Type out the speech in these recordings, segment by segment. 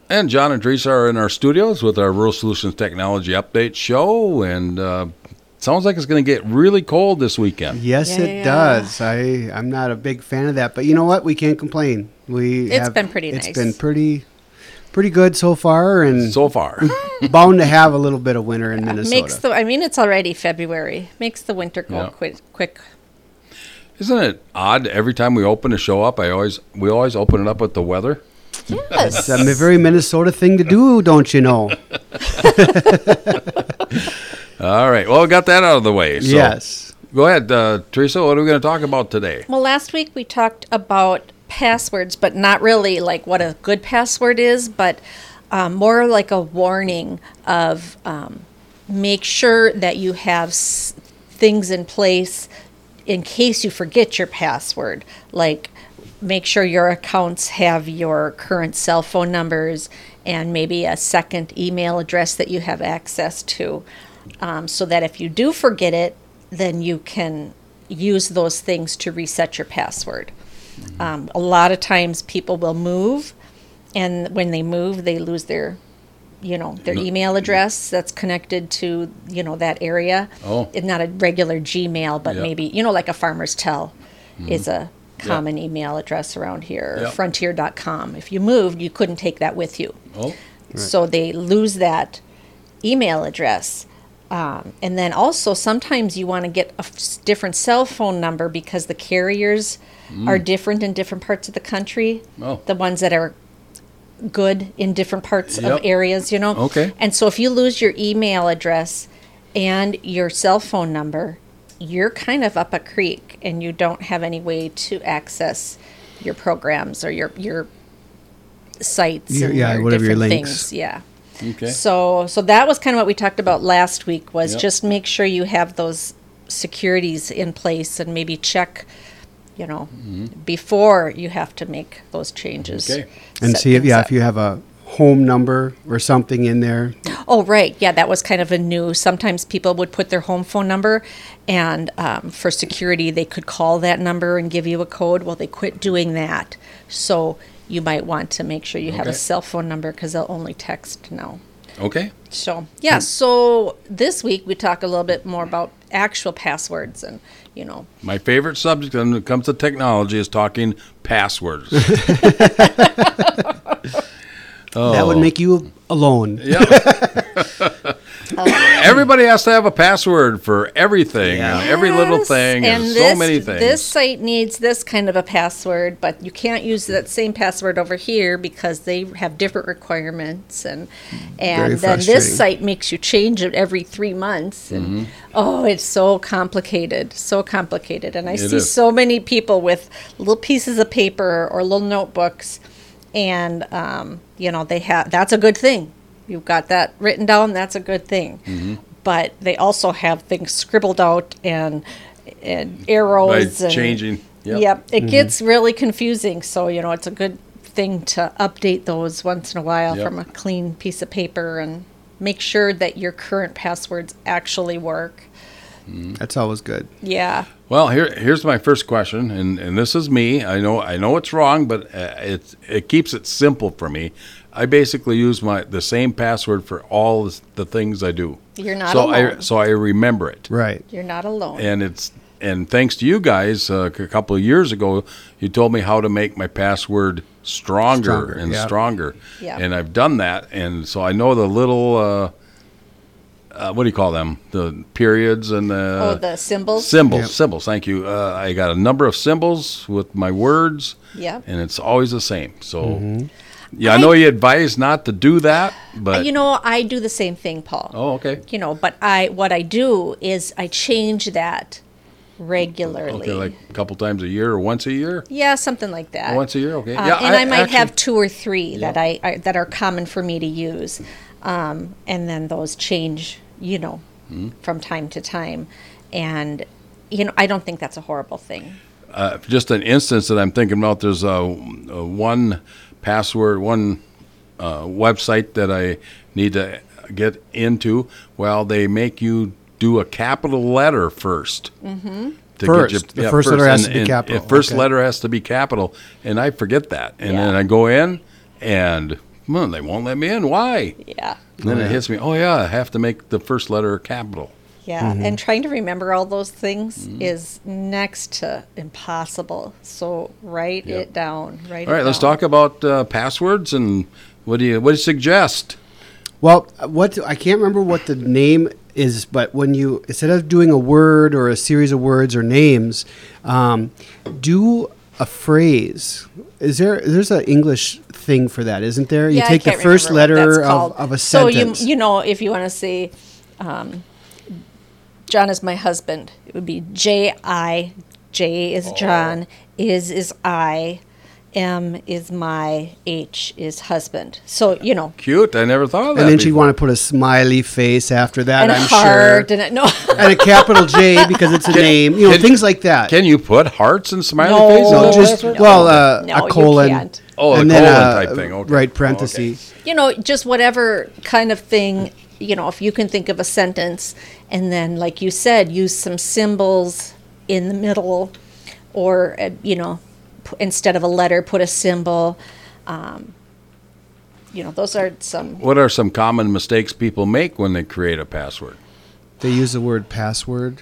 And John and Teresa are in our studios with our Rural Solutions Technology Update show, and sounds like it's going to get really cold this weekend. Yes, it does. I'm not a big fan of that, but you know what? We can't complain. It's been pretty nice. It's been pretty good so far, and bound to have a little bit of winter in Minnesota. It's already February. Makes the winter go quick. Isn't it odd? Every time we open a show up, we always open it up with the weather. Yes. It's a very Minnesota thing to do, don't you know? All right. Well, we got that out of the way. So yes. Go ahead, Teresa. What are we going to talk about today? Well, last week we talked about passwords, but not really like what a good password is, but more like a warning of make sure that you have things in place in case you forget your password. Like make sure your accounts have your current cell phone numbers and maybe a second email address that you have access to, so that if you do forget it, then you can use those things to reset your password. A lot of times people will move, and when they move, they lose their email address that's connected to, that area. Oh. It's not a regular Gmail, but maybe, like a Farmer's Tel is a common email address around here, frontier.com. If you moved, you couldn't take that with you. Oh. Right. So they lose that email address. And then also sometimes you want to get a different cell phone number because the carriers are different in different parts of the country. Oh. The ones that are good in different parts of areas, Okay. And so if you lose your email address and your cell phone number, you're kind of up a creek and you don't have any way to access your programs or your sites and your whatever your different links. things. Yeah. Okay. So that was kind of what we talked about last week was just make sure you have those securities in place and maybe check, before you have to make those changes. Okay. And see if you have a home number or something in there. Oh, right. Yeah, that was kind of a new. Sometimes people would put their home phone number, and for security, they could call that number and give you a code. Well, they quit doing that. So you might want to make sure you have a cell phone number because they'll only text now. Okay. So, so this week we talk a little bit more about actual passwords and, My favorite subject when it comes to technology is talking passwords. That would make you alone. Yeah. Everybody has to have a password for everything, and every little thing, and so many things. This site needs this kind of a password, but you can't use that same password over here because they have different requirements, and then this site makes you change it every 3 months, and it's so complicated, and I see so many people with little pieces of paper or little notebooks, and they have that's a good thing. You've got that written down, that's a good thing. But they also have things scribbled out and arrows. By changing. It gets really confusing. So, it's a good thing to update those once in a while from a clean piece of paper and make sure that your current passwords actually work. That's always good. Yeah. Well, here's my first question, and this is me. I know it's wrong, but it keeps it simple for me. I basically use the same password for all the things I do. You're not alone. So I remember it. Right. You're not alone. And thanks to you guys, a couple of years ago, you told me how to make my password stronger. Yeah. And I've done that, and so I know the little. What do you call them? The periods and the... the symbols? Symbols, thank you. I got a number of symbols with my words, and it's always the same. So, I know you advise not to do that, but... I do the same thing, Paul. Oh, okay. But what I do is I change that regularly. Okay, like a couple times a year or once a year? Yeah, something like that. Once a year, okay. And I might have 2 or 3 that are common for me to use. And then those change, from time to time. And, I don't think that's a horrible thing. Just an instance that I'm thinking about, there's one password, one website that I need to get into. Well, they make you do a capital letter first. The first letter has to be capital. The first letter has to be capital, and I forget that. And then I go in, and They won't let me in. Why? Yeah. And then it hits me. Oh yeah, I have to make the first letter a capital. Yeah, and trying to remember all those things is next to impossible. So write it down. All right, let's talk about passwords. And what do you suggest? Well, I can't remember what the name is, but when you, instead of doing a word or a series of words or names, do a phrase. There's an English thing for that, isn't there? You take the first letter of a sentence. So if you want to say, John is my husband, it would be J-I, J is John, is I, M is my, H is husband. So, Cute. I never thought of that. And then before. she'd want to put a smiley face after that, and I'm heart, sure. And a capital J because it's a name. Things like that. Can you put hearts and smiley faces? No, just, a colon. You can't. Oh, and the then colon type thing. Okay. Right, parentheses. Just whatever kind of thing, if you can think of a sentence and then, like you said, use some symbols in the middle or, instead of a letter, put a symbol. Those are some. What are some common mistakes people make when they create a password? They use the word password.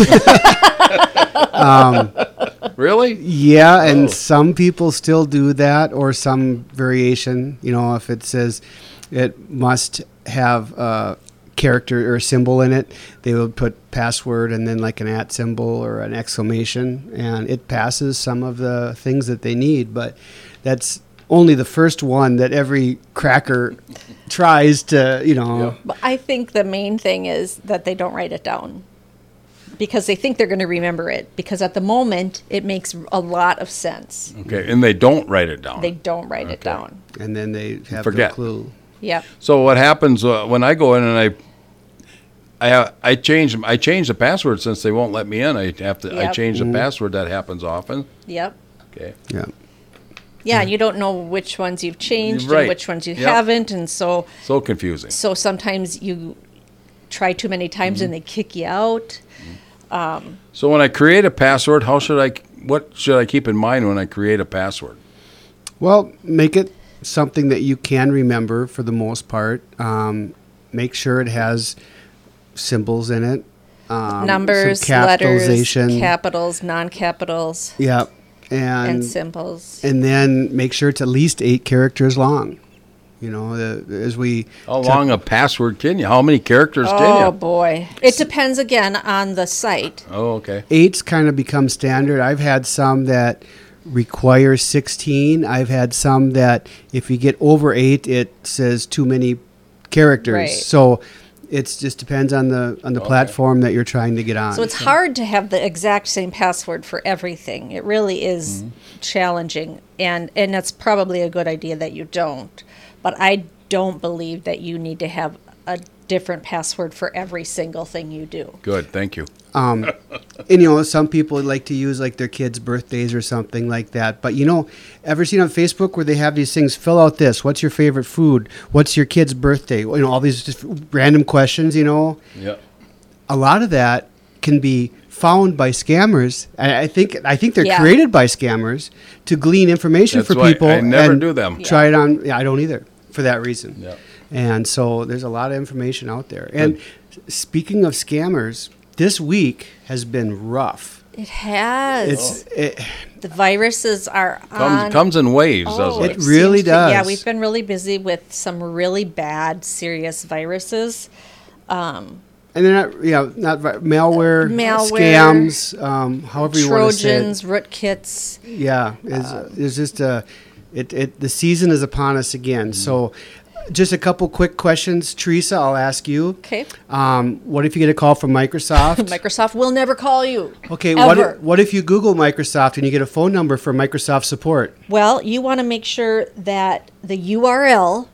Really? Yeah, and some people still do that, or some variation. If it says it must have a character or a symbol in it, they would put password and then like an @ symbol or an exclamation, and it passes some of the things that they need. But that's only the first one that every cracker tries to, But I think the main thing is that they don't write it down because they think they're going to remember it, because at the moment it makes a lot of sense. Okay, and they don't write it down. They don't write it down. And then they have Forget. no clue. Yep. So what happens when I go in and I change the password since they won't let me in? I change the password. That happens often. Yep. Okay. Yeah. Yeah, and you don't know which ones you've changed Right. and which ones you haven't, and so confusing. So sometimes you try too many times and they kick you out. So when I create a password, what should I keep in mind when I create a password? Well, make it something that you can remember for the most part. Make sure it has symbols in it. Numbers, some capitalization. letters, capitals, non-capitals. Yeah. And symbols. And then make sure it's at least 8 characters long. How long a password can you? How many characters can you? Oh, boy. It depends, again, on the site. Oh, okay. 8's kind of become standard. I've had some that require 16. I've had some that if you get over 8, it says too many characters. Right. So it just depends on the platform that you're trying to get on. So it's hard to have the exact same password for everything. It really is challenging, and it's probably a good idea that you don't. But I don't believe that you need to have a different password for every single thing you do. Good, thank you. And some people like to use like their kids' birthdays or something like that. But ever seen on Facebook where they have these things? Fill out this. What's your favorite food? What's your kid's birthday? All these just random questions. Yeah. A lot of that can be found by scammers. I think they're created by scammers to glean information for people. I never do them. Try it on. Yeah, I don't either for that reason. Yeah. And so there's a lot of information out there. And speaking of scammers, this week has been rough. It has. The viruses are comes in waves, doesn't it? It really does. Yeah, we've been really busy with some really bad, serious viruses. And they're not malware, scams, however you want to say it. Trojans, rootkits. Yeah, there's just the season is upon us again. So, just a couple quick questions, Teresa. I'll ask you. Okay. What if you get a call from Microsoft? Microsoft will never call you. Okay. Ever. What if you Google Microsoft and you get a phone number for Microsoft support? Well, you want to make sure that the URL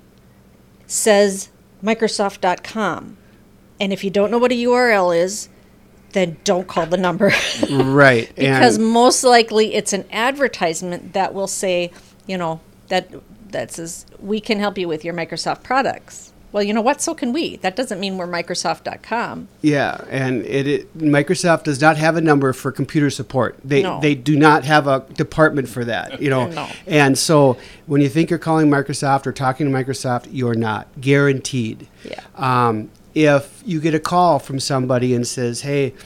says Microsoft.com. And if you don't know what a URL is, then don't call the number. Right. Because most likely it's an advertisement that will say, that says, we can help you with your Microsoft products. well, you know what? So can we. That doesn't mean we're Microsoft.com. Yeah, and Microsoft does not have a number for computer support. They do not have a department for that, you know. No. And so when you think you're calling Microsoft or talking to Microsoft, you're not guaranteed. Yeah. If you get a call from somebody and says, "Hey,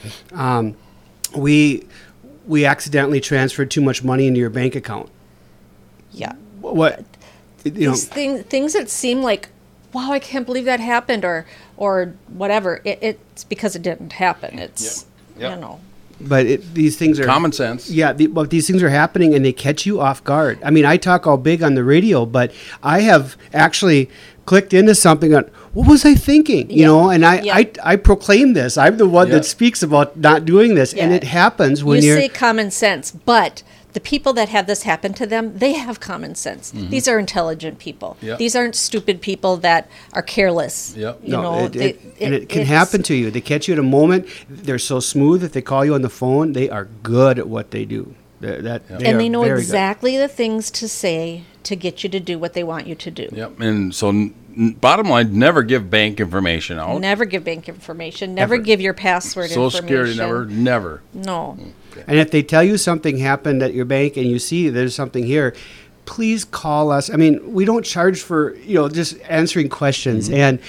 we accidentally transferred too much money into your bank account," Yeah. what you know? These things that seem like, wow, I can't believe that happened, or whatever. It's because it didn't happen. It's Yep. you know. But these things are Common sense. Yeah, but these things are happening and they catch you off guard. I mean, I talk all big on the radio, but I have actually clicked into something on what was I thinking, you Yeah. know? And Yeah. I proclaim this. I'm the one Yeah. that speaks about not doing this, and Yeah. it happens when You you're. say common sense, but the people that have this happen to them, they have common sense. These are intelligent people. Yep. These aren't stupid people that are careless. Yep. You know, it can it's- happen to you. They catch you at a moment. They're so smooth that they call you on the phone. They are good at what they do. And they know very good. exactly the things to say to get you to do what they want you to do. Yep. And so, bottom line, never give bank information out. Never give bank information. Never Ever. give your password Social information. Security, never. No. And if they tell you something happened at your bank and you see there's something here, please call us. I mean, we don't charge for, just answering questions. And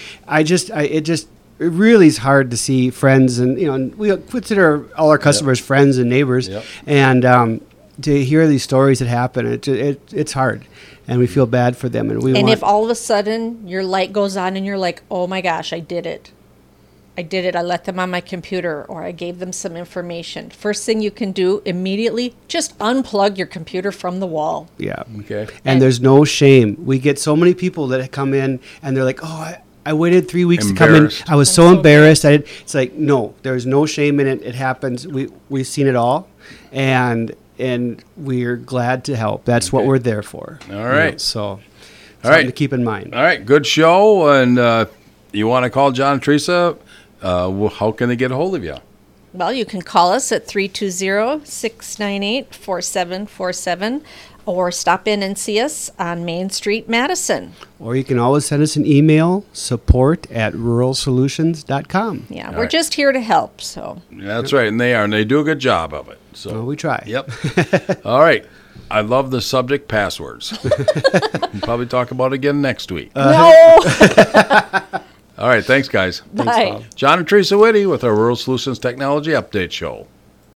it really is hard to see friends, and and we consider all our customers friends and neighbors. Yep. And to hear these stories that happen, it's hard, and we feel bad for them. And if all of a sudden your light goes on and you're like, oh my gosh, I did it. I let them on my computer, or I gave them some information. First thing you can do immediately, just unplug your computer from the wall. yeah. Okay. And there's no shame. We get so many people that come in and they're like, oh, I waited 3 weeks to come in. Embarrassed. I was so embarrassed. It's like, no, there's no shame in it. It happens. We've seen it all, and we're glad to help. That's what Okay. we're there for. All right. So All something right. to keep in mind. All right. Good show. And you want to call John and Teresa? How can they get a hold of you? Well, you can call us at 320-698-4747 or stop in and see us on Main Street, Madison. Or you can always send us an email, support@ruralsolutions.com. Yeah, All we're right. just here to help. So That's right. And they do a good job of it. So Well, we try. Yep. All right. I love the subject, passwords. We'll probably talk about it again next week. no. All right. Thanks, guys. Bye. Bob. John and Teresa Whitty with our Rural Solutions Technology Update Show.